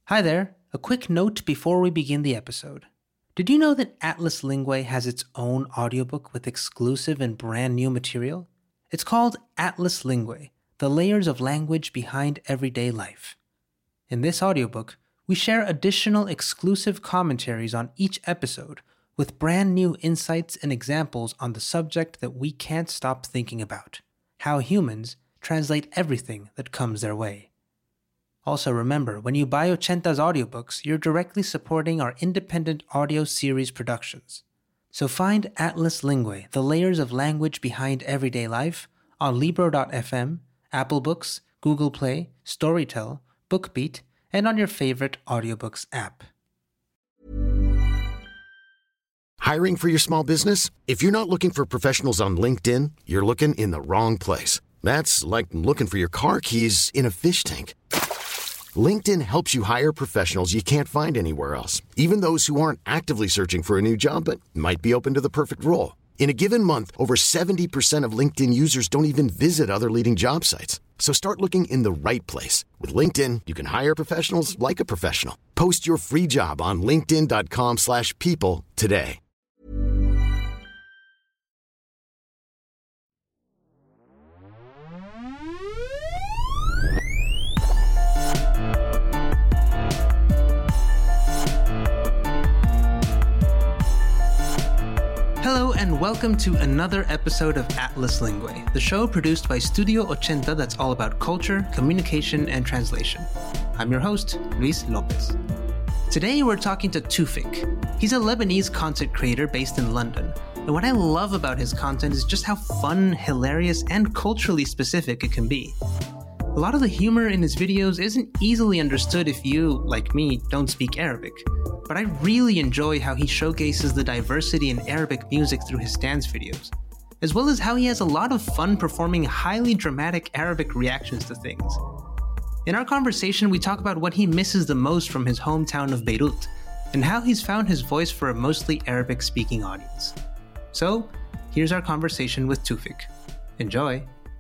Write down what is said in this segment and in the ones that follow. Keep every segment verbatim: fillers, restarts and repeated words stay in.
Hi there. A quick note before we begin the episode. Did you know that Atlas Lingua has its own audiobook with exclusive and brand new material? It's called Atlas Lingua: The Layers of Language Behind Everyday Life. In this audiobook, we share additional exclusive commentaries on each episode with brand new insights and examples on the subject that we can't stop thinking about: how humans translate everything that comes their way. Also remember, when you buy Ochenta's audiobooks, you're directly supporting our independent audio series productions. So find Atlas Lingua: The Layers of Language Behind Everyday Life on Libro dot f m, Apple Books, Google Play, Storytel, BookBeat, and on your favorite audiobooks app. Hiring for your small business? If you're not looking for professionals on LinkedIn, you're looking in the wrong place. That's like looking for your car keys in a fish tank. LinkedIn helps you hire professionals you can't find anywhere else, even those who aren't actively searching for a new job but might be open to the perfect role. In a given month, over seventy percent of LinkedIn users don't even visit other leading job sites. So start looking in the right place. With LinkedIn, you can hire professionals like a professional. Post your free job on linkedin dot com slash people today. Hello and welcome to another episode of Atlas Lingua, the show produced by Studio Ochenta that's all about culture, communication, and translation. I'm your host, Luis Lopez. Today we're talking to Tufik. He's a Lebanese content creator based in London, and what I love about his content is just how fun, hilarious, and culturally specific it can be. A lot of the humor in his videos isn't easily understood if you, like me, don't speak Arabic. But I really enjoy how he showcases the diversity in Arabic music through his dance videos, as well as how he has a lot of fun performing highly dramatic Arabic reactions to things. In our conversation, we talk about what he misses the most from his hometown of Beirut, and how he's found his voice for a mostly Arabic-speaking audience. So, here's our conversation with Tufik. Enjoy!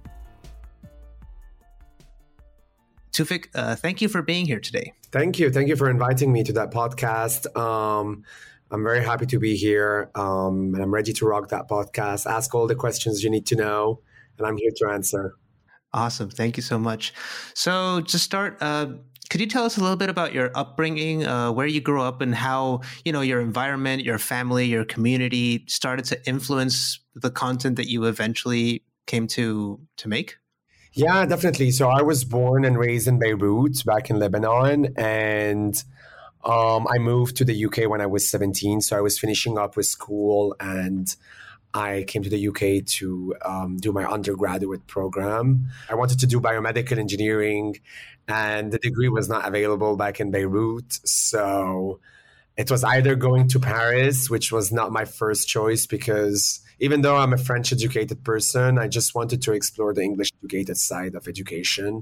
Tufik, uh, thank you for being here today. Thank you. Thank you for inviting me to that podcast. Um, I'm very happy to be here, um, and I'm ready to rock that podcast. Ask all the questions you need to know, and I'm here to answer. Awesome. Thank you so much. So to start, uh, could you tell us a little bit about your upbringing, uh, where you grew up, and how, you know, your environment, your family, your community started to influence the content that you eventually came to to make? Yeah, definitely. So I was born and raised in Beirut, back in Lebanon, and um, I moved to the U K when I was seventeen. So I was finishing up with school, and I came to the U K to um, do my undergraduate program. I wanted to do biomedical engineering, and the degree was not available back in Beirut. So it was either going to Paris, which was not my first choice because even though I'm a French-educated person, I just wanted to explore the English-educated side of education.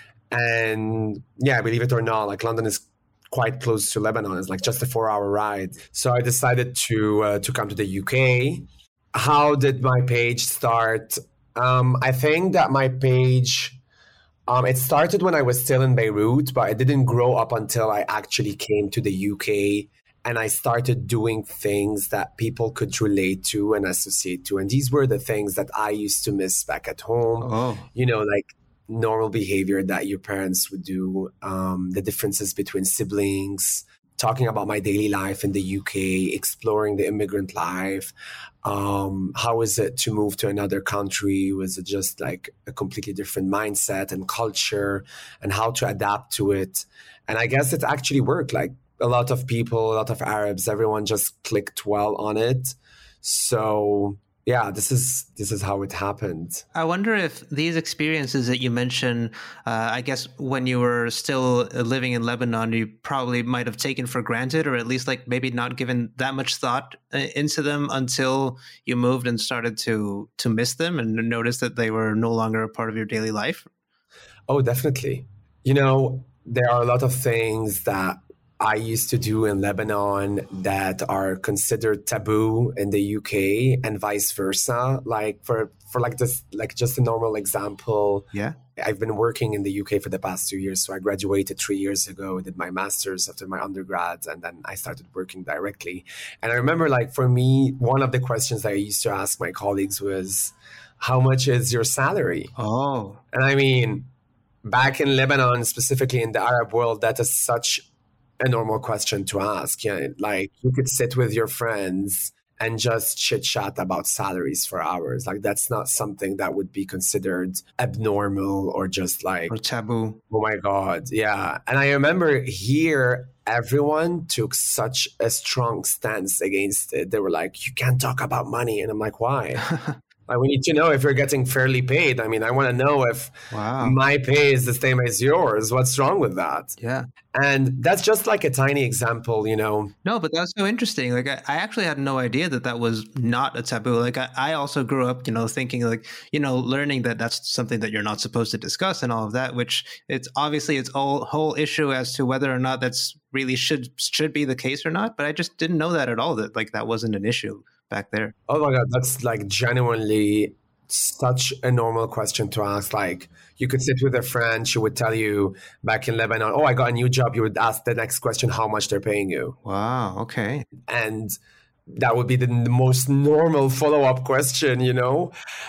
And yeah, believe it or not, like London is quite close to Lebanon. It's like just a four-hour ride. So I decided to uh, to come to the U K. How did my page start? Um, I think that my page, um, it started when I was still in Beirut, but it didn't grow up until I actually came to the U K. And I started doing things that people could relate to and associate to. And these were the things that I used to miss back at home. Oh. You know, like normal behavior that your parents would do, um, the differences between siblings, talking about my daily life in the U K, exploring the immigrant life. Um, how is it to move to another country? Was it just like a completely different mindset and culture, and how to adapt to it? And I guess it actually worked. Like, a lot of people, a lot of Arabs, everyone just clicked well on it. So yeah, this is this is how it happened. I wonder if these experiences that you mentioned, uh, I guess when you were still living in Lebanon, you probably might have taken for granted, or at least like maybe not given that much thought into them until you moved and started to to miss them and notice that they were no longer a part of your daily life. Oh, definitely. You know, there are a lot of things that I used to do in Lebanon that are considered taboo in the U K and vice versa. Like for, for like this, like just a normal example. Yeah. I've been working in the U K for the past two years. So I graduated three years ago, did my master's after my undergrad, and then I started working directly. And I remember, like, for me, one of the questions that I used to ask my colleagues was, how much is your salary? Oh. And I mean, back in Lebanon, specifically in the Arab world, that is such a normal question to ask. You know, like, you could sit with your friends and just chit chat about salaries for hours. Like, that's not something that would be considered abnormal or just like, or taboo. Oh my God. Yeah. And I remember here, everyone took such a strong stance against it. They were like, you can't talk about money. And I'm like, why? Like, we need to know if you're getting fairly paid. I mean, I want to know if wow. my pay is the same as yours. What's wrong with that? Yeah. And that's just like a tiny example, you know. No, but that's so interesting. Like, I, I actually had no idea that that was not a taboo. Like, I, I also grew up, you know, thinking like, you know, learning that that's something that you're not supposed to discuss and all of that, which it's obviously its all whole issue as to whether or not that's really should should be the case or not. But I just didn't know that at all, that like that wasn't an issue back there. Oh my God, that's like genuinely such a normal question to ask. Like, you could sit with a friend, she would tell you back in Lebanon, oh, I got a new job. You would ask the next question, how much they're paying you. Wow, okay. And that would be the, the most normal follow-up question, you know?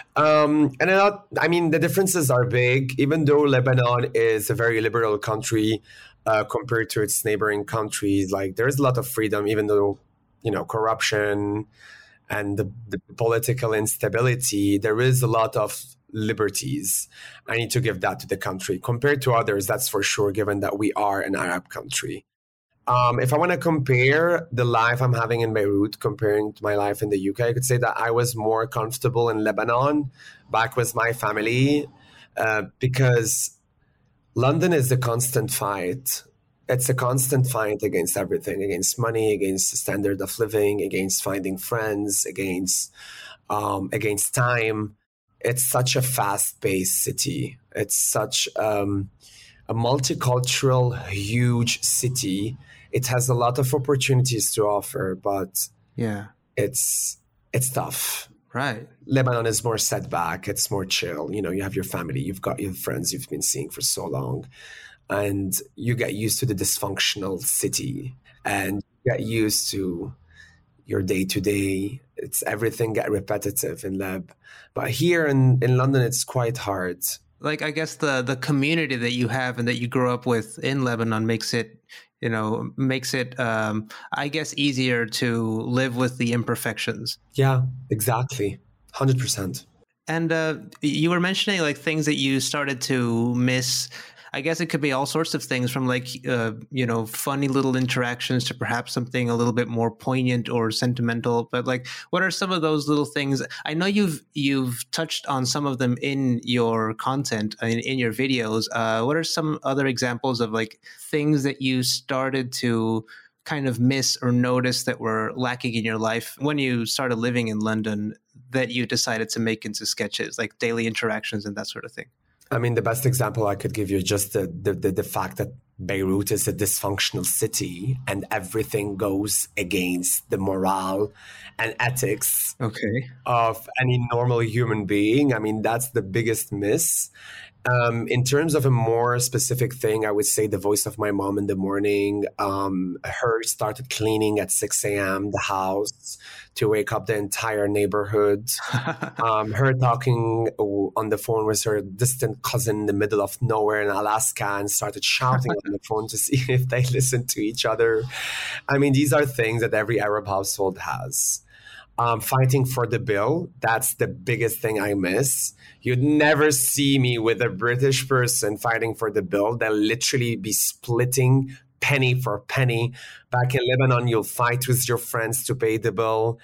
Um, and I, I mean, the differences are big, even though Lebanon is a very liberal country uh, compared to its neighboring countries. Like, there's a lot of freedom, even though, you know, corruption and the, the political instability, there is a lot of liberties. I need to give that to the country. Compared to others, that's for sure, given that we are an Arab country. Um, if I want to compare the life I'm having in Beirut, comparing to my life in the U K, I could say that I was more comfortable in Lebanon, back with my family, uh, because London is a constant fight. It's a constant fight against everything, against money, against the standard of living, against finding friends, against um, against time. It's such a fast-paced city. It's such um, a multicultural, huge city. It has a lot of opportunities to offer, but yeah, it's it's tough. Right. Lebanon is more set back. It's more chill. You know, you have your family, you've got your friends you've been seeing for so long. And you get used to the dysfunctional city and get used to your day-to-day. It's everything get repetitive in Leb. But here in, in London, it's quite hard. Like, I guess the the community that you have and that you grew up with in Lebanon makes it, you know, makes it, um, I guess, easier to live with the imperfections. Yeah, exactly. one hundred percent. And uh, you were mentioning like things that you started to miss. I guess it could be all sorts of things, from like, uh, you know, funny little interactions to perhaps something a little bit more poignant or sentimental. But like, what are some of those little things? I know you've you've touched on some of them in your content, in, in your videos. Uh, what are some other examples of like things that you started to kind of miss or notice that were lacking in your life when you started living in London that you decided to make into sketches, like daily interactions and that sort of thing? I mean, the best example I could give you is just the, the, the, the fact that Beirut is a dysfunctional city and everything goes against the morale and ethics okay. of any normal human being. I mean, that's the biggest miss. Um, in terms of a more specific thing, I would say the voice of my mom in the morning, um, her started cleaning at six a.m. the house to wake up the entire neighborhood. um, her talking on the phone with her distant cousin in the middle of nowhere in Alaska and started shouting on the phone to see if they listen to each other. I mean, these are things that every Arab household has. Um, fighting for the bill, that's the biggest thing I miss. You'd never see me with a British person fighting for the bill. They'll literally be splitting penny for penny. Back in Lebanon, you'll fight with your friends to pay the bill.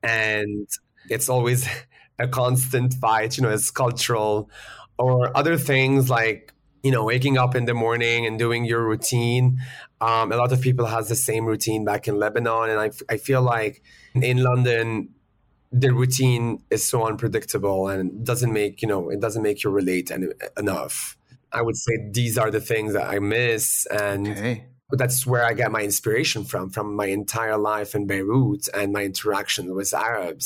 And it's always a constant fight, you know, it's cultural. Or other things like, you know, waking up in the morning and doing your routine. Um, a lot of people has the same routine back in Lebanon. And I, I feel like in London, the routine is so unpredictable and doesn't make, you know, it doesn't make you relate any, enough. I would say these are the things that I miss. And okay. that's where I get my inspiration from, from my entire life in Beirut and my interaction with Arabs.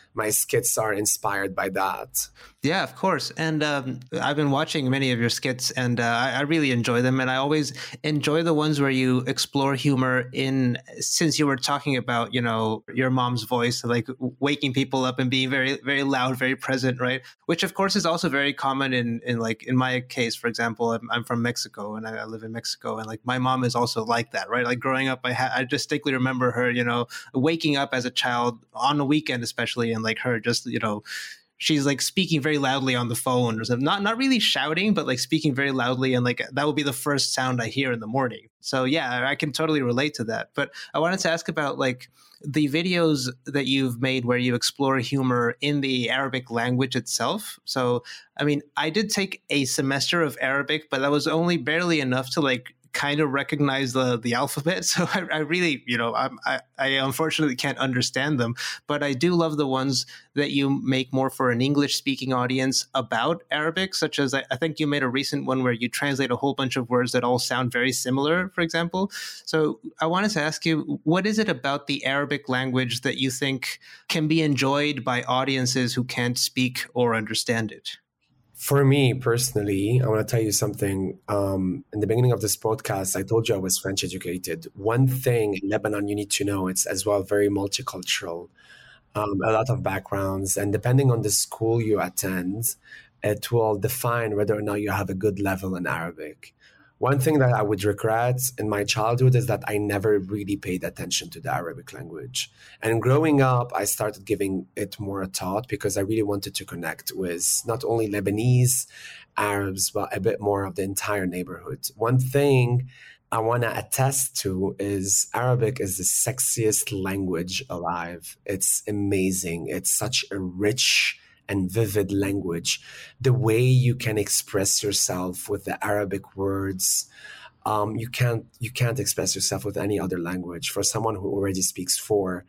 my skits are inspired by that. Yeah, of course. And um, I've been watching many of your skits, and uh, I, I really enjoy them. And I always enjoy the ones where you explore humor in, since you were talking about, you know, your mom's voice, like waking people up and being very, very loud, very present, right? Which, of course, is also very common in, in like, in my case, for example, I'm, I'm from Mexico and I, I live in Mexico. And like, my mom is also like that, right? Like growing up, I, ha- I distinctly remember her, you know, waking up as a child on a weekend, especially, and like her just, you know, she's like speaking very loudly on the phone or something. Not not really shouting, but like speaking very loudly. And like that would be the first sound I hear in the morning. So yeah, I can totally relate to that. But I wanted to ask about like the videos that you've made where you explore humor in the Arabic language itself. So, I mean, I did take a semester of Arabic, but that was only barely enough to like kind of recognize the the alphabet. So I, I really, you know, I'm, I, I unfortunately can't understand them, but I do love the ones that you make more for an English speaking audience about Arabic, such as I, I think you made a recent one where you translate a whole bunch of words that all sound very similar, for example. So I wanted to ask you, what is it about the Arabic language that you think can be enjoyed by audiences who can't speak or understand it? For me personally, I want to tell you something. Um, in the beginning of this podcast, I told you I was French educated. One thing in Lebanon you need to know, it's as well very multicultural, um, a lot of backgrounds. And depending on the school you attend, it will define whether or not you have a good level in Arabic. One thing that I would regret in my childhood is that I never really paid attention to the Arabic language. And growing up, I started giving it more a thought because I really wanted to connect with not only Lebanese Arabs, but a bit more of the entire neighborhood. One thing I want to attest to is Arabic is the sexiest language alive. It's amazing. It's such a rich and vivid language. The way you can express yourself with the Arabic words, um, you can't you can't express yourself with any other language. For someone who already speaks four,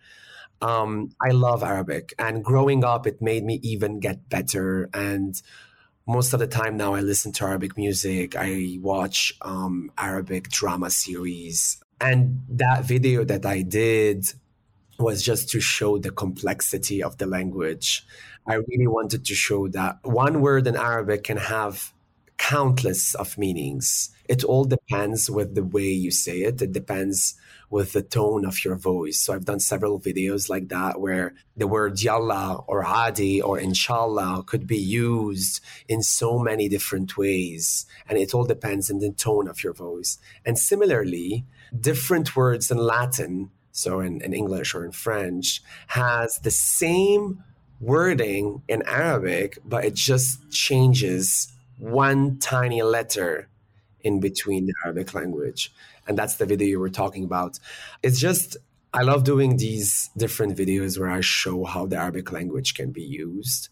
um, I love Arabic. And growing up, it made me even get better. And most of the time now, I listen to Arabic music. I watch um, Arabic drama series. And that video that I did was just to show the complexity of the language. I really wanted to show that one word in Arabic can have countless of meanings. It all depends with the way you say it. It depends with the tone of your voice. So I've done several videos like that where the word yalla or adi or inshallah could be used in so many different ways. And it all depends on the tone of your voice. And similarly, different words in Latin, so in, in English or in French, has the same wording in Arabic, but it just changes one tiny letter in between the Arabic language. And that's the video you were talking about. It's just, I love doing these different videos where I show how the Arabic language can be used.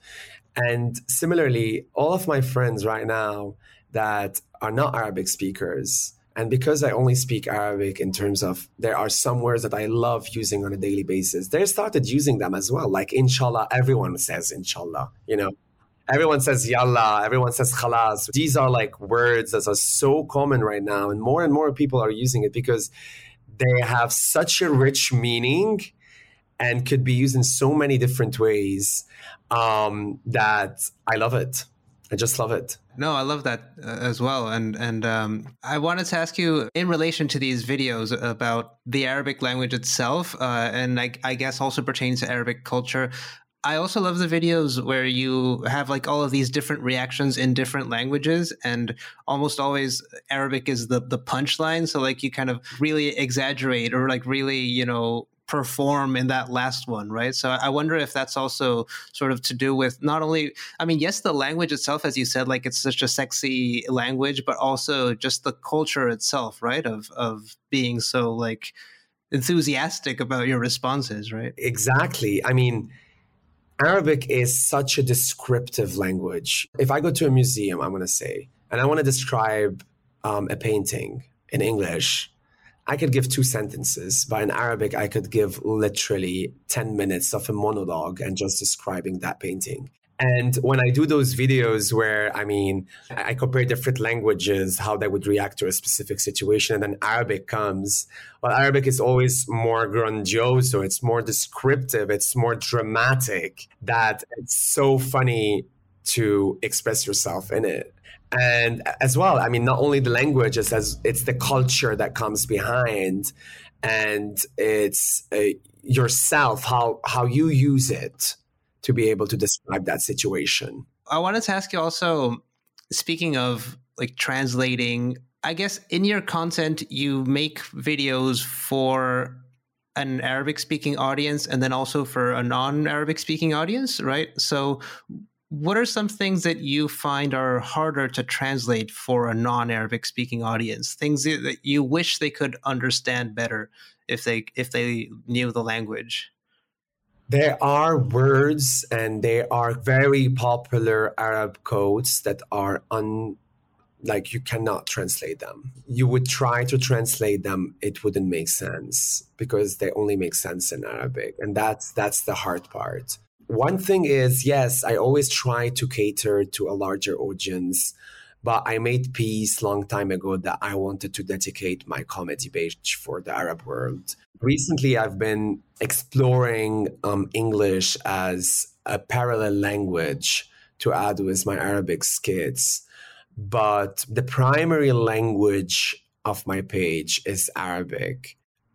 And similarly, all of my friends right now that are not Arabic speakers, and because I only speak Arabic in terms of there are some words that I love using on a daily basis, they started using them as well. Like inshallah, everyone says inshallah, you know. Everyone says yalla, everyone says khalas. These are like words that are so common right now. And more and more people are using it because they have such a rich meaning and could be used in so many different ways um, that I love it. I just love it. No, I love that uh, as well. And and um, I wanted to ask you in relation to these videos about the Arabic language itself, uh, and I, I guess also pertains to Arabic culture. I also love the videos where you have like all of these different reactions in different languages, and almost always Arabic is the the punchline. So like you kind of really exaggerate or like really, you know, perform in that last one, right? So I wonder if that's also sort of to do with not only, I mean, yes, the language itself, as you said, like it's such a sexy language, but also just the culture itself, right? Of of being so like enthusiastic about your responses, right? Exactly. I mean, Arabic is such a descriptive language. If I go to a museum, I'm going to say, and I want to describe um, a painting in English, I could give two sentences, but in Arabic, I could give literally ten minutes of a monologue and just describing that painting. And when I do those videos where, I mean, I compare different languages, how they would react to a specific situation, and then Arabic comes. Well, Arabic is always more grandiose, so it's more descriptive, it's more dramatic, that it's so funny to express yourself in it. And as well, I mean, not only the language, it's, as, it's the culture that comes behind, and it's uh, yourself, how how you use it to be able to describe that situation. I wanted to ask you also, speaking of like translating, I guess in your content, you make videos for an Arabic speaking audience and then also for a non-Arabic speaking audience, right? So what are some things that you find are harder to translate for a non-Arabic speaking audience? Things that you wish they could understand better if they if they knew the language? There are words and there are very popular Arab codes that are un, like you cannot translate them. You would try to translate them, it wouldn't make sense because they only make sense in Arabic. And that's that's the hard part. One thing is, yes, I always try to cater to a larger audience, but I made peace long time ago that I wanted to dedicate my comedy page for the Arab world. Recently, I've been exploring um, English as a parallel language to add with my Arabic skits. But the primary language of my page is Arabic.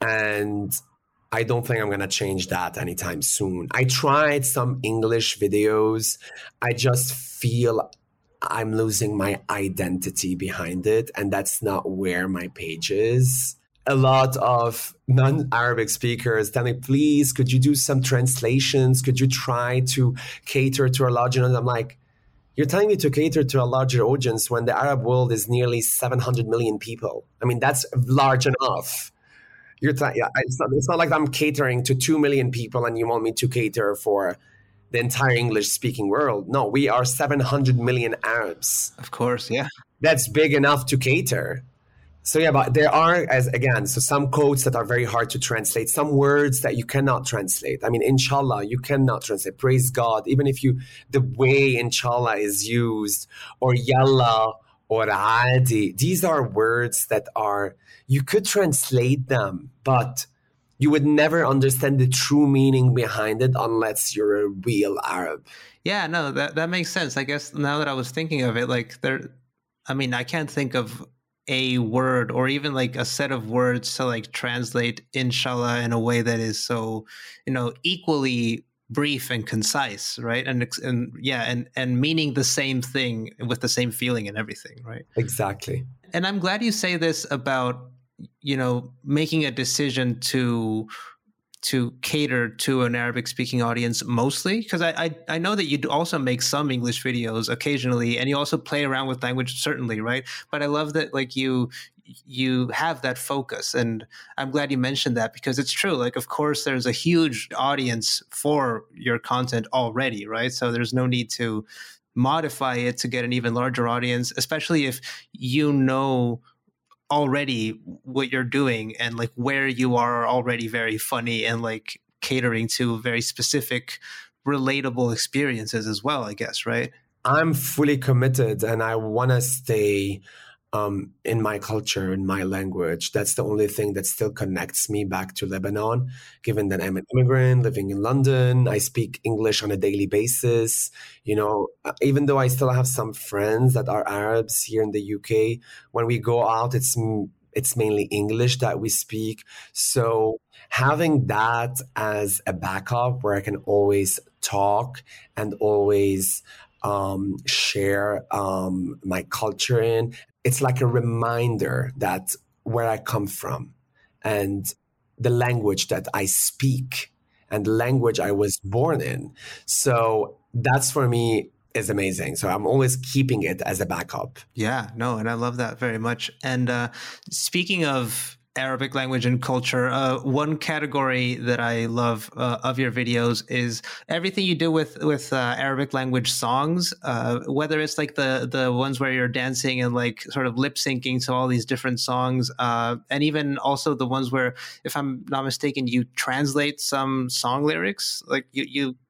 And I don't think I'm going to change that anytime soon. I tried some English videos. I just feel I'm losing my identity behind it. And that's not where my page is. A lot of non-Arabic speakers tell me, please, could you do some translations? Could you try to cater to a larger audience? I'm like, you're telling me to cater to a larger audience when the Arab world is nearly seven hundred million people. I mean, that's large enough. You're t- yeah, it's, not, it's not like I'm catering to two million people and you want me to cater for the entire English-speaking world. No, we are seven hundred million Arabs. Of course, yeah. That's big enough to cater. So yeah, but there are, as again, so some codes that are very hard to translate, some words that you cannot translate. I mean, inshallah, you cannot translate. Praise God. Even if you, the way inshallah is used, or yalla, or adi, these are words that are, you could translate them, but you would never understand the true meaning behind it unless you're a real Arab. Yeah, no, that, that makes sense. I guess now that I was thinking of it, like there, I mean, I can't think of a word or even like a set of words to like translate inshallah in a way that is so, you know, equally brief and concise, right? And and yeah, and and meaning the same thing with the same feeling and everything, right? Exactly. And I'm glad you say this about, you know, making a decision to to cater to an Arabic speaking audience mostly, because I, I I know that you do also make some English videos occasionally, and you also play around with language, certainly, right? But I love that like you you have that focus, and I'm glad you mentioned that because it's true. Like, of course, there's a huge audience for your content already, right? So there's no need to modify it to get an even larger audience, especially if you know already what you're doing and like where you are already very funny and like catering to very specific relatable experiences as well, I guess, right? I'm fully committed and I want to stay um, in my culture, in my language. That's the only thing that still connects me back to Lebanon, given that I'm an immigrant living in London. I speak English on a daily basis. You know, even though I still have some friends that are Arabs here in the U K, when we go out, it's it's mainly English that we speak. So having that as a backup where I can always talk and always um, share um, my culture in, it's like a reminder that where I come from and the language that I speak and the language I was born in. So that's for me is amazing. So I'm always keeping it as a backup. Yeah, no, and I love that very much. And uh, speaking of Arabic language and culture, uh, one category that I love uh, of your videos is everything you do with with uh, Arabic language songs, uh, whether it's like the the ones where you're dancing and like sort of lip syncing to all these different songs, uh, and even also the ones where, if I'm not mistaken, you translate some song lyrics. Like you you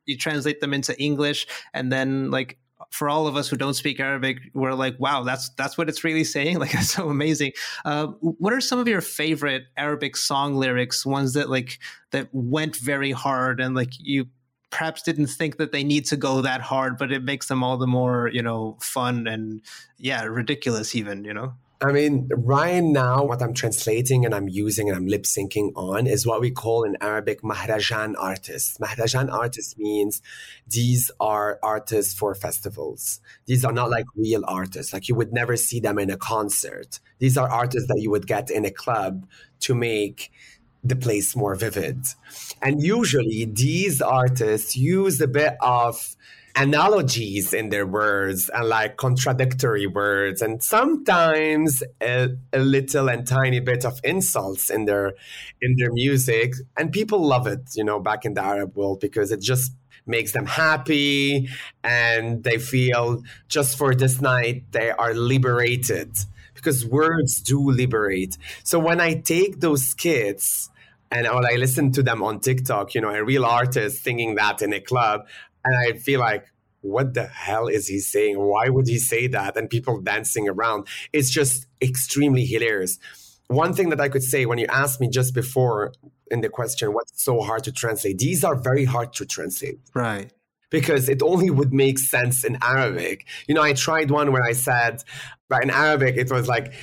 you translate them into English, and then like for all of us who don't speak Arabic, we're like, wow, that's that's what it's really saying. Like, that's so amazing. Uh, what are some of your favorite Arabic song lyrics, ones that like that went very hard and like you perhaps didn't think that they need to go that hard, but it makes them all the more, you know, fun and yeah, ridiculous even, you know? I mean, right now, what I'm translating and I'm using and I'm lip syncing on is what we call in Arabic Mahrajan artists. Mahrajan artists means these are artists for festivals. These are not like real artists. Like you would never see them in a concert. These are artists that you would get in a club to make the place more vivid. And usually these artists use a bit of analogies in their words and like contradictory words and sometimes a, a little and tiny bit of insults in their in their music, and people love it, you know, back in the Arab world, because it just makes them happy and they feel just for this night they are liberated, because words do liberate. So when I take those skits and when I listen to them on TikTok, you know, a real artist singing that in a club, and I feel like, what the hell is he saying? Why would he say that? And people dancing around. It's just extremely hilarious. One thing that I could say when you asked me just before in the question, what's so hard to translate? These are very hard to translate. Right. Because it only would make sense in Arabic. You know, I tried one where I said, but in Arabic, it was like,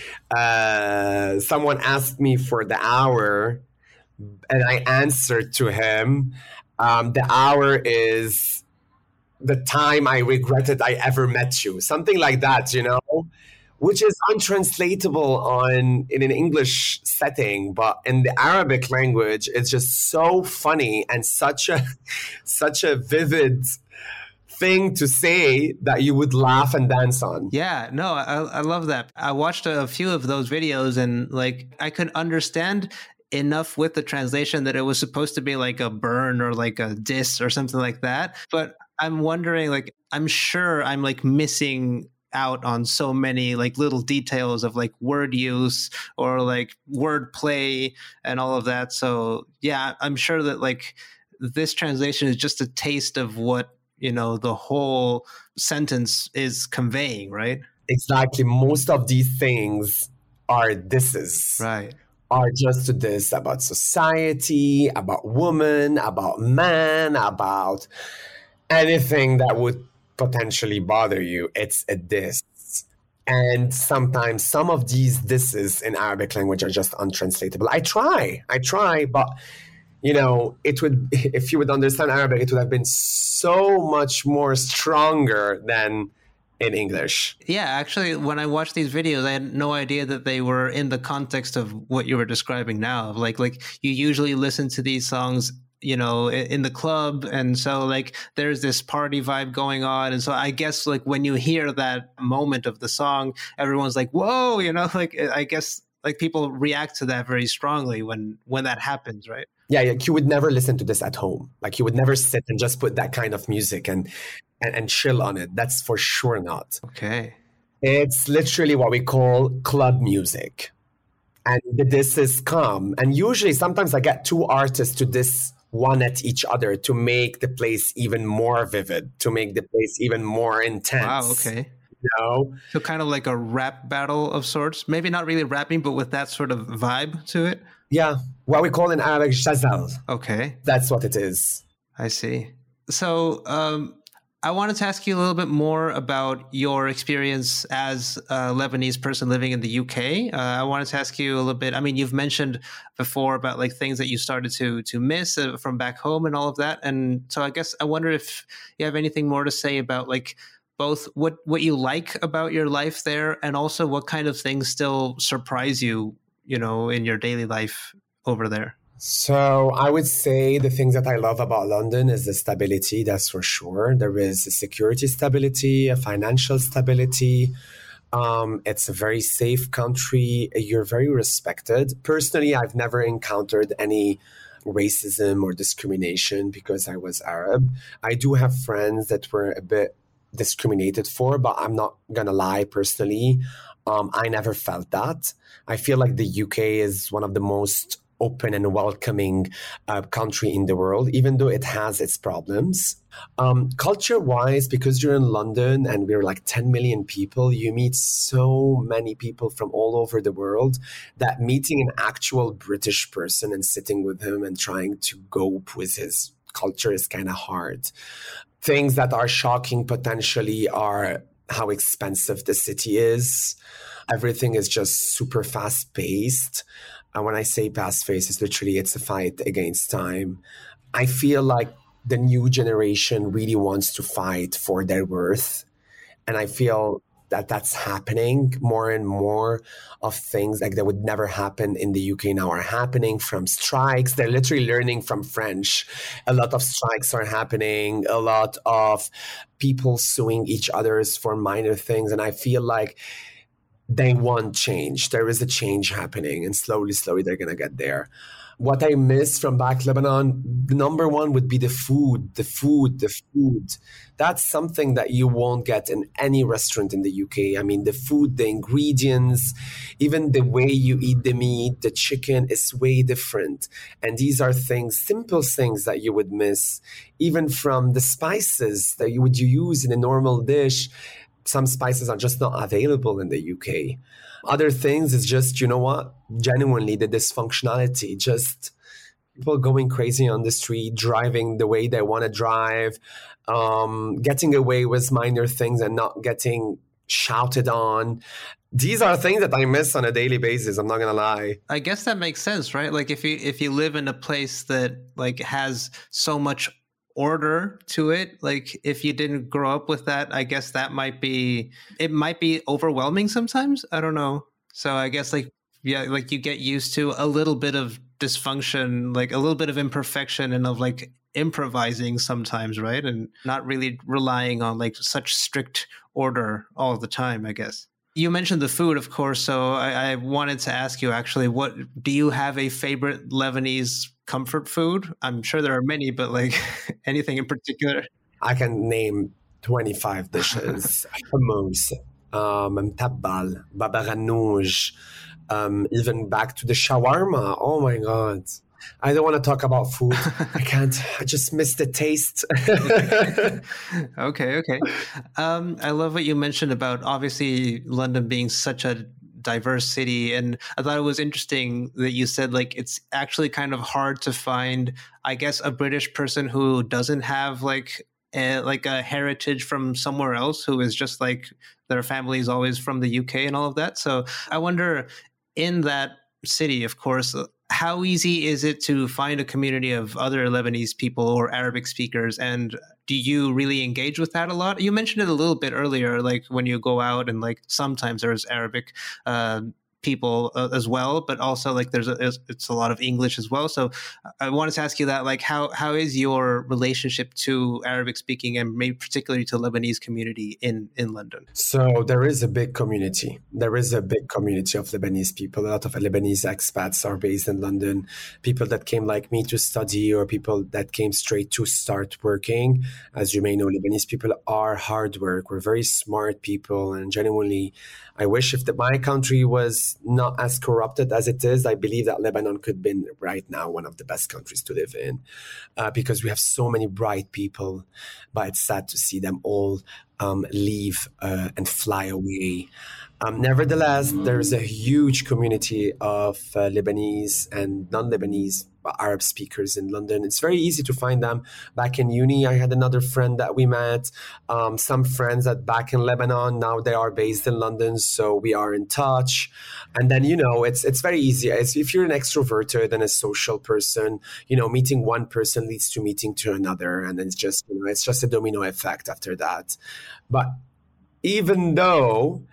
uh, someone asked me for the hour, and I answered to him, um, the hour is the time I regretted I ever met you. Something like that, you know, which is untranslatable on in an English setting. But in the Arabic language, it's just so funny and such a such a vivid thing to say that you would laugh and dance on. Yeah, no, I, I love that. I watched a few of those videos and like I could understand enough with the translation that it was supposed to be like a burn or like a diss or something like that. But I'm wondering, like, I'm sure I'm like missing out on so many like little details of like word use or like word play and all of that. So yeah, I'm sure that like this translation is just a taste of what, you know, the whole sentence is conveying, right? Exactly. Most of these things are disses. Right. Are just this about society, about woman, about man, about anything that would potentially bother you. It's a diss. And sometimes some of these disses in Arabic language are just untranslatable. I try, I try, but you know, it would, if you would understand Arabic, it would have been so much more stronger than in English. Yeah, actually, when I watched these videos, I had no idea that they were in the context of what you were describing now. Like, like you usually listen to these songs, you know, in the club. And so like, there's this party vibe going on. And so I guess like when you hear that moment of the song, everyone's like, whoa, you know, like, I guess like people react to that very strongly when, when that happens, right? Yeah, like you would never listen to this at home. Like you would never sit and just put that kind of music and And, and chill on it. That's for sure not. Okay. It's literally what we call club music. And the disses come. And usually sometimes I get two artists to diss one at each other to make the place even more vivid, to make the place even more intense. Wow, okay. You know? So kind of like a rap battle of sorts. Maybe not really rapping, but with that sort of vibe to it. Yeah. What we call in Arabic, shazal. Okay. That's what it is. I see. So, um, I wanted to ask you a little bit more about your experience as a Lebanese person living in the U K. Uh, I wanted to ask you a little bit. I mean, you've mentioned before about like things that you started to to miss uh, from back home and all of that. And so I guess I wonder if you have anything more to say about like both what, what you like about your life there and also what kind of things still surprise you, you know, in your daily life over there. So I would say the things that I love about London is the stability, that's for sure. There is a security stability, a financial stability. Um, it's a very safe country. You're very respected. Personally, I've never encountered any racism or discrimination because I was Arab. I do have friends that were a bit discriminated for, but I'm not going to lie personally. Um, I never felt that. I feel like the U K is one of the most open and welcoming uh, country in the world, even though it has its problems. Um, culture-wise, because you're in London and we're like ten million people, you meet so many people from all over the world that meeting an actual British person and sitting with him and trying to cope with his culture is kind of hard. Things that are shocking potentially are how expensive the city is. Everything is just super fast-paced. And when I say fast-paced, it's literally, it's a fight against time. I feel like the new generation really wants to fight for their worth. And I feel that that's happening. More and more of things like that would never happen in the U K now are happening, from strikes. They're literally learning from French. A lot of strikes are happening, a lot of people suing each others for minor things. And I feel like they want change. There is a change happening, and slowly, slowly they're going to get there. What I miss from back Lebanon, the number one would be the food, the food, the food. That's something that you won't get in any restaurant in the U K. I mean, the food, the ingredients, even the way you eat the meat, the chicken is way different. And these are things, simple things that you would miss, even from the spices that you would use in a normal dish. Some spices are just not available in the U K. Other things is just, you know what, genuinely the dysfunctionality, just people going crazy on the street, driving the way they want to drive, um, getting away with minor things and not getting shouted on. These are things that I miss on a daily basis. I'm not going to lie. I guess that makes sense, right? Like if you if you live in a place that like has so much order to it, like if you didn't grow up with that, I guess that might be, it might be overwhelming sometimes. I don't know. So I guess like, yeah, like you get used to a little bit of dysfunction, like a little bit of imperfection and of like improvising sometimes, right? And not really relying on like such strict order all the time, I guess. You mentioned the food, of course, so I, I wanted to ask you actually, what do you have a favorite Lebanese comfort food? I'm sure there are many, but like anything in particular? I can name twenty-five dishes. Hummus, um, mtabbal, baba ghanoush, um, even back to the shawarma. Oh my God. I don't want to talk about food. I can't. I just miss the taste. okay, okay. Um, I love what you mentioned about obviously London being such a diverse city. And I thought it was interesting that you said like it's actually kind of hard to find, I guess, a British person who doesn't have like a, like a heritage from somewhere else, who is just like their family is always from the U K and all of that. So I wonder, in that city, of course, how easy is it to find a community of other Lebanese people or Arabic speakers? And do you really engage with that a lot? You mentioned it a little bit earlier, like when you go out and like sometimes there's Arabic uh, people uh, as well, but also like there's a, it's a lot of English as well. So I wanted to ask you that, like, how how is your relationship to Arabic speaking and maybe particularly to Lebanese community in, in London? So there is a big community. There is a big community of Lebanese people. A lot of Lebanese expats are based in London. People that came like me to study, or people that came straight to start working. As you may know, Lebanese people are hard work. We're very smart people, and genuinely, I wish if the, my country was not as corrupted as it is, I believe that Lebanon could be right now one of the best countries to live in, uh, because we have so many bright people, but it's sad to see them all um, leave uh, and fly away. Um, nevertheless, there's a huge community of uh, Lebanese and non-Lebanese Arab speakers in London. It's very easy to find them. Back in uni, I had another friend that we met. Um, some friends that back in Lebanon, now they are based in London, so we are in touch. And then, you know, it's it's very easy. It's, if you're an extroverted and a social person, you know, meeting one person leads to meeting to another, and it's just, you know, it's just a domino effect after that. But even though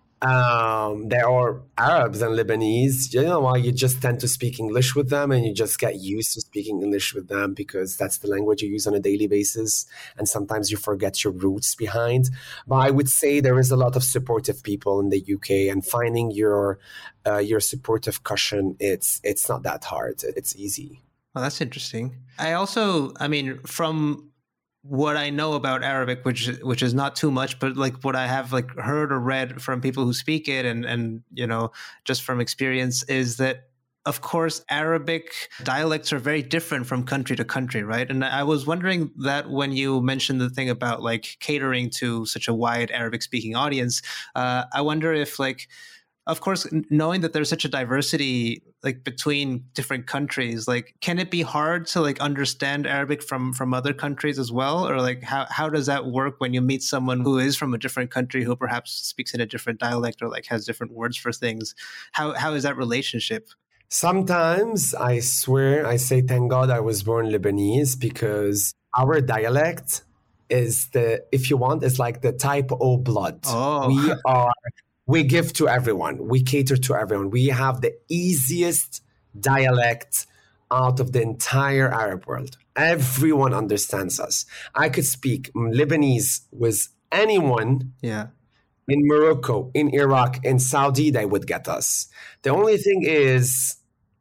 Um, there are Arabs and Lebanese, you know why, you just tend to speak English with them, and you just get used to speaking English with them because that's the language you use on a daily basis. And sometimes you forget your roots behind. But I would say there is a lot of supportive people in the U K, and finding your uh, your supportive cushion, it's it's not that hard. It's easy. Well, that's interesting. I also, I mean, from what I know about Arabic, which which is not too much, but like what I have like heard or read from people who speak it, and and you know, just from experience, is that of course, Arabic dialects are very different from country to country, right? And I was wondering that when you mentioned the thing about like catering to such a wide Arabic speaking audience, uh, I wonder if like, of course, knowing that there's such a diversity like between different countries, like can it be hard to like understand Arabic from from other countries as well? Or like how, how does that work when you meet someone who is from a different country who perhaps speaks in a different dialect or like has different words for things? How how is that relationship? Sometimes I swear I say thank God I was born Lebanese, because our dialect is the, if you want, is like the type O blood. Oh. We are We give to everyone. We cater to everyone. We have the easiest dialect out of the entire Arab world. Everyone understands us. I could speak Lebanese with anyone yeah. in Morocco, in Iraq, in Saudi, they would get us. The only thing is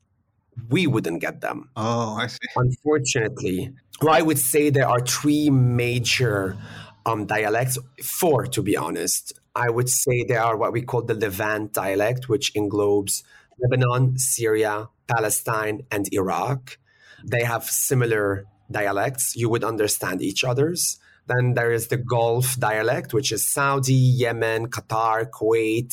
we wouldn't get them. Oh, I see. Unfortunately. Well, I would say there are three major um, dialects, four to be honest. I would say they are what we call the Levant dialect, which englobes Lebanon, Syria, Palestine, and Iraq. They have similar dialects. You would understand each other's. Then there is the Gulf dialect, which is Saudi, Yemen, Qatar, Kuwait,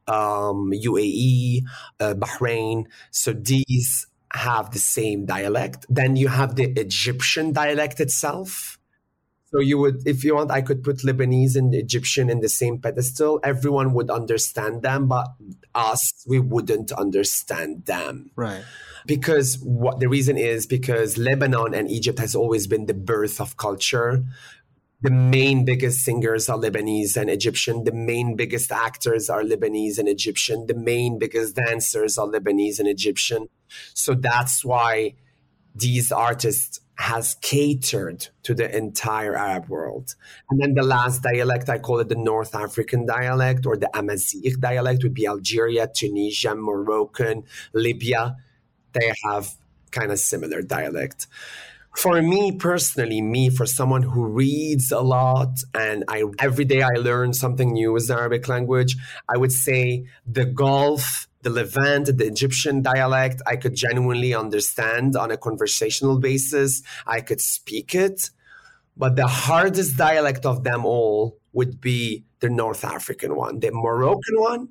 um, U A E, uh, Bahrain. So these have the same dialect. Then you have the Egyptian dialect itself. So you would, if you want, I could put Lebanese and Egyptian in the same pedestal. Everyone would understand them, but us, we wouldn't understand them. Right. Because what the reason is because Lebanon and Egypt has always been the birth of culture. The main biggest singers are Lebanese and Egyptian. The main biggest actors are Lebanese and Egyptian. The main biggest dancers are Lebanese and Egyptian. So that's why these artists has catered to the entire Arab world. And then the last dialect, I call it the North African dialect, or the Amazigh dialect, would be Algeria, Tunisia, Moroccan, Libya. They have kind of similar dialect. For me personally, me, for someone who reads a lot and I every day I learn something new with the Arabic language, I would say the Gulf, the Levant, the Egyptian dialect, I could genuinely understand on a conversational basis. I could speak it. But the hardest dialect of them all would be the North African one. The Moroccan one,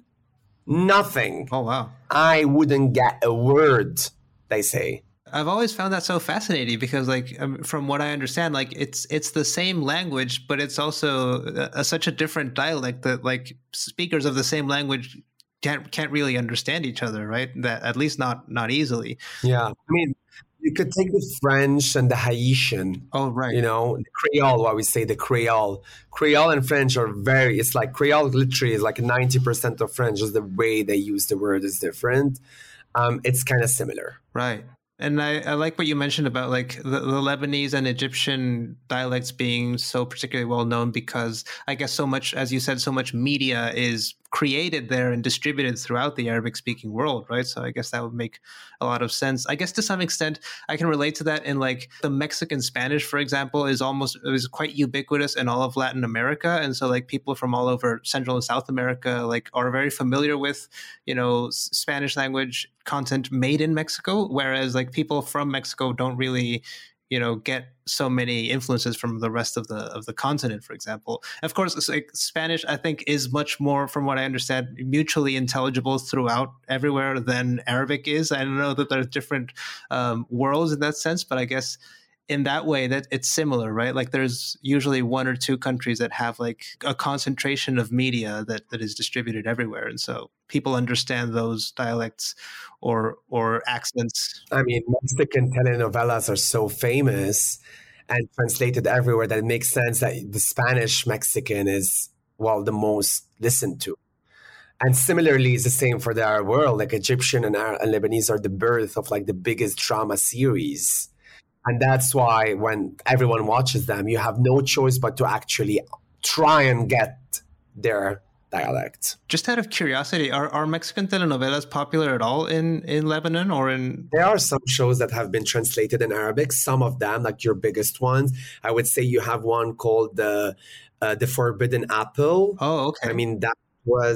nothing. Oh, wow. I wouldn't get a word, they say. I've always found that so fascinating because, like, um, from what I understand, like it's it's the same language, but it's also a, a, such a different dialect that, like, speakers of the same language can't can't really understand each other, right? That at least not not easily. Yeah, I mean, you could take the French and the Haitian. Oh, right. You know, the Creole. What we say, the Creole. Creole and French are very. It's like Creole literally is like ninety percent of French. Just the way they use the word is different. Um, it's kind of similar, right? And I, I like what you mentioned about like the, the Lebanese and Egyptian dialects being so particularly well known because I guess so much, as you said, so much media is created there and distributed throughout the Arabic speaking world, right? So I guess that would make a lot of sense. I guess to some extent, I can relate to that in like the Mexican Spanish, for example, is almost, it was quite ubiquitous in all of Latin America. And so like people from all over Central and South America, like are very familiar with, you know, Spanish language content made in Mexico, whereas like people from Mexico don't really, you know, get so many influences from the rest of the of the continent, for example. Of course, it's like Spanish, I think, is much more, from what I understand, mutually intelligible throughout everywhere than Arabic is. I know that there's different um, worlds in that sense, but I guess in that way that it's similar, right? Like there's usually one or two countries that have like a concentration of media that, that is distributed everywhere. And so people understand those dialects or or accents. I mean, Mexican telenovelas are so famous and translated everywhere that it makes sense that the Spanish Mexican is, well, the most listened to. And similarly, it's the same for the Arab world. Like Egyptian and, Arab, and Lebanese are the birth of like the biggest drama series. And that's why when everyone watches them, you have no choice but to actually try and get their dialect. Just out of curiosity, are, are Mexican telenovelas popular at all in, in Lebanon or in... There are some shows that have been translated in Arabic. Some of them, like your biggest ones. I would say you have one called the, uh, the Forbidden Apple. Oh, okay. I mean, that was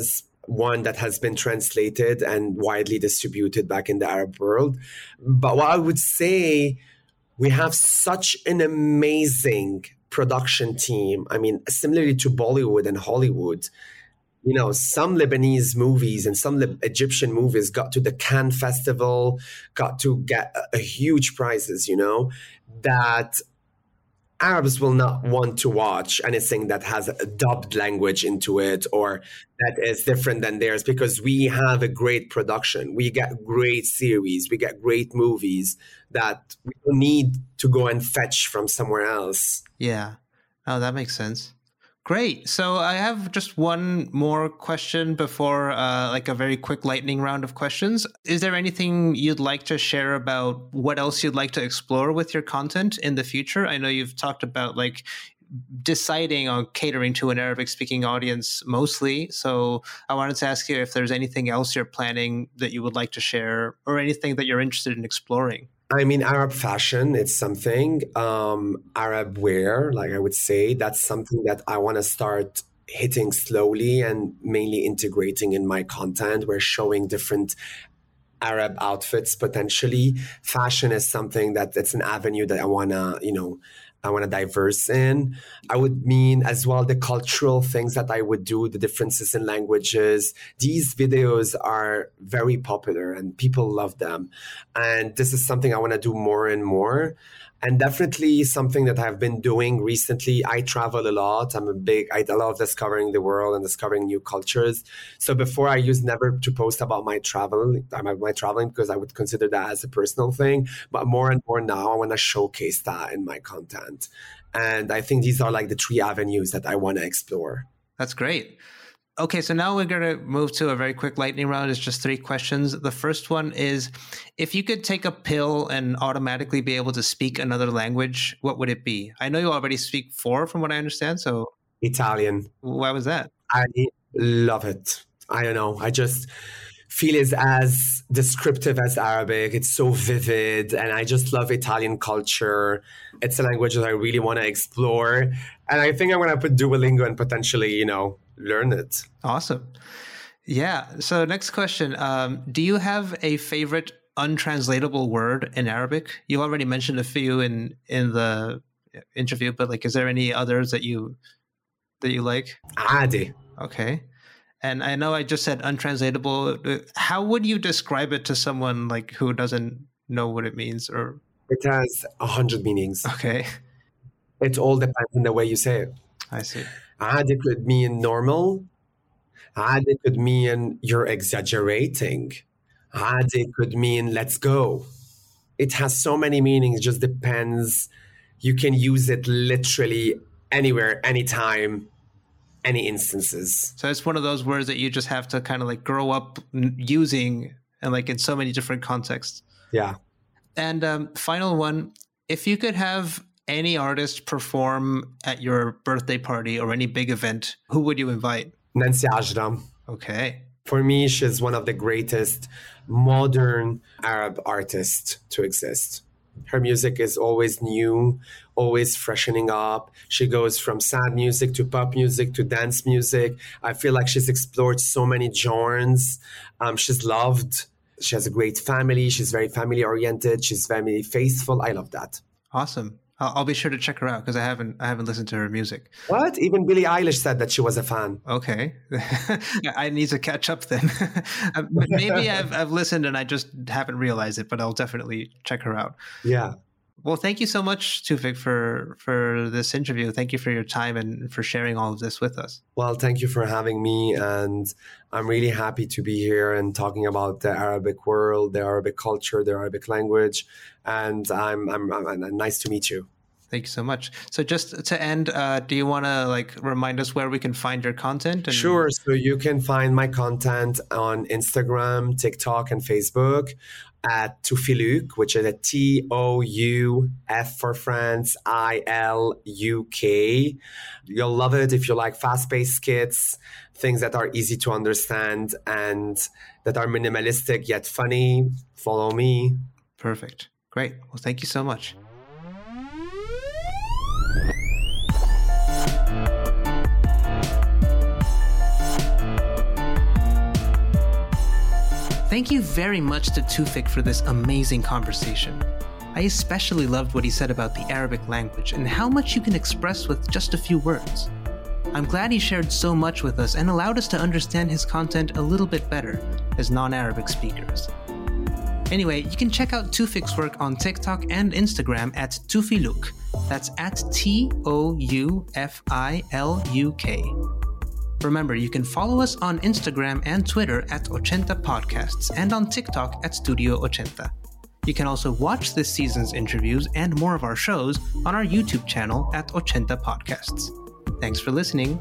one that has been translated and widely distributed back in the Arab world. But what I would say, we have such an amazing production team. I mean, similarly to Bollywood and Hollywood, you know, some Lebanese movies and some Lib- Egyptian movies got to the Cannes Festival, got to get a, a huge prizes, you know, that Arabs will not want to watch anything that has a dubbed language into it or that is different than theirs, because we have a great production. We get great series. We get great movies that we don't need to go and fetch from somewhere else. Yeah. Oh, that makes sense. Great. So I have just one more question before uh, like a very quick lightning round of questions. Is there anything you'd like to share about what else you'd like to explore with your content in the future? I know you've talked about like deciding on catering to an Arabic speaking audience mostly. So I wanted to ask you if there's anything else you're planning that you would like to share or anything that you're interested in exploring. I mean, Arab fashion, it's something. Um, Arab wear, like I would say, that's something that I want to start hitting slowly and mainly integrating in my content. We're showing different Arab outfits potentially. Fashion is something that it's an avenue that I want to, you know, I want to diverse in. I would mean as well the cultural things that I would do, the differences in languages. These videos are very popular and people love them. And this is something I want to do more and more. And definitely something that I've been doing recently. I travel a lot. I'm a big, I love discovering the world and discovering new cultures. So before I used never to post about my travel, my traveling, because I would consider that as a personal thing. But more and more now, I want to showcase that in my content. And I think these are like the three avenues that I want to explore. That's great. Okay, so now we're going to move to a very quick lightning round. It's just three questions. The first one is, if you could take a pill and automatically be able to speak another language, what would it be? I know you already speak four from what I understand, so... Italian. Why was that? I love it. I don't know. I just feel it's as descriptive as Arabic. It's so vivid, and I just love Italian culture. It's a language that I really want to explore. And I think I'm going to put Duolingo and potentially, you know, learn it. Awesome. Yeah. So next question. Um, do you have a favorite untranslatable word in Arabic? You already mentioned a few in, in the interview, but like, is there any others that you, that you like? Adi. Okay. And I know I just said untranslatable. How would you describe it to someone like who doesn't know what it means? Or it has a hundred meanings. Okay. It all depends on the way you say it. I see. عادي could mean normal. عادي could mean you're exaggerating. عادي could mean let's go. It has so many meanings, just depends. You can use it literally anywhere, anytime, any instances. So it's one of those words that you just have to kind of like grow up using and like in so many different contexts. Yeah. And um, final one, if you could have any artist perform at your birthday party or any big event, who would you invite? Nancy Ajram. Okay. For me, she's one of the greatest modern Arab artists to exist. Her music is always new, always freshening up. She goes from sad music to pop music to dance music. I feel like she's explored so many genres. Um, she's loved. She has a great family. She's very family oriented. She's family faithful. I love that. Awesome. I'll be sure to check her out because I haven't I haven't listened to her music. What? Even Billie Eilish said that she was a fan. Okay. I need to catch up then. Maybe I've I've listened and I just haven't realized it, but I'll definitely check her out. Yeah. Well, thank you so much, Tawfiq, for, for this interview. Thank you for your time and for sharing all of this with us. Well, thank you for having me. And I'm really happy to be here and talking about the Arabic world, the Arabic culture, the Arabic language. And I'm, I'm, I'm nice to meet you. Thank you so much. So just to end, uh, do you want to like remind us where we can find your content? And- Sure. So you can find my content on Instagram, TikTok, and Facebook at Toufiluk, which is a T O U F for France, I L U K. You'll love it if you like fast-paced skits, things that are easy to understand and that are minimalistic yet funny. Follow me. Perfect. Great. Well, thank you so much. Thank you very much to Tufik for this amazing conversation. I especially loved what he said about the Arabic language and how much you can express with just a few words. I'm glad he shared so much with us and allowed us to understand his content a little bit better as non-Arabic speakers. Anyway, you can check out Tufik's work on TikTok and Instagram at Tufiluk. That's at T O U F I L U K. Remember, you can follow us on Instagram and Twitter at Ochenta Podcasts and on TikTok at Studio Ochenta. You can also watch this season's interviews and more of our shows on our YouTube channel at Ochenta Podcasts. Thanks for listening.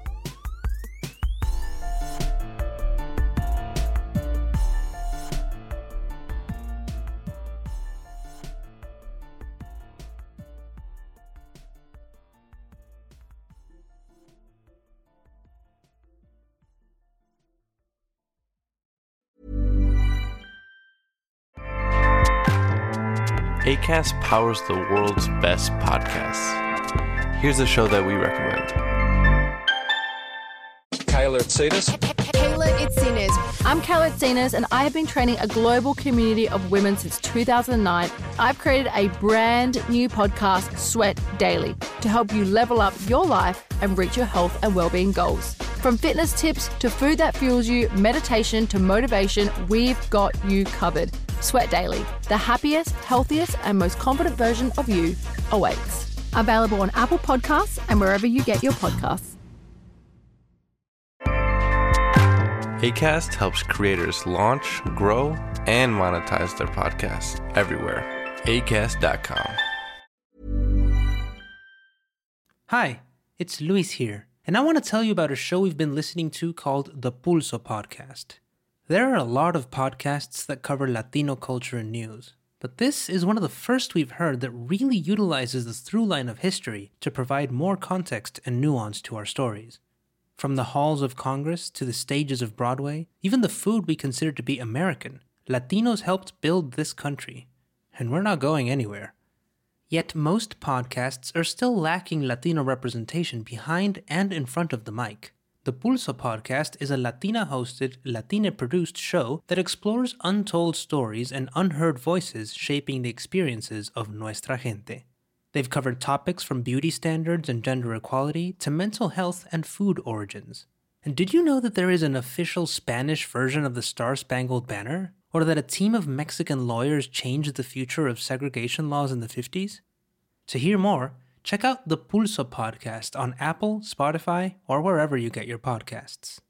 Acast powers the world's best podcasts. Here's a show that we recommend. Kayla Itsinas. Kayla Itsinas. I'm Kayla Itsinas, and I have been training a global community of women since two thousand nine. I've created a brand new podcast, Sweat Daily, to help you level up your life and reach your health and well-being goals. From fitness tips to food that fuels you, meditation to motivation, we've got you covered. Sweat Daily, the happiest, healthiest, and most confident version of you awaits. Available on Apple Podcasts and wherever you get your podcasts. Acast helps creators launch, grow, and monetize their podcasts everywhere. acast dot com. Hi, it's Luis here, and I want to tell you about a show we've been listening to called The Pulso Podcast. There are a lot of podcasts that cover Latino culture and news, but this is one of the first we've heard that really utilizes the through line of history to provide more context and nuance to our stories. From the halls of Congress to the stages of Broadway, even the food we consider to be American, Latinos helped build this country, and we're not going anywhere. Yet most podcasts are still lacking Latino representation behind and in front of the mic. The Pulso Podcast is a Latina-hosted, Latina-produced show that explores untold stories and unheard voices shaping the experiences of nuestra gente. They've covered topics from beauty standards and gender equality to mental health and food origins. And did you know that there is an official Spanish version of the Star-Spangled Banner? Or that a team of Mexican lawyers changed the future of segregation laws in the fifties? To hear more, check out the Pulso Podcast on Apple, Spotify, or wherever you get your podcasts.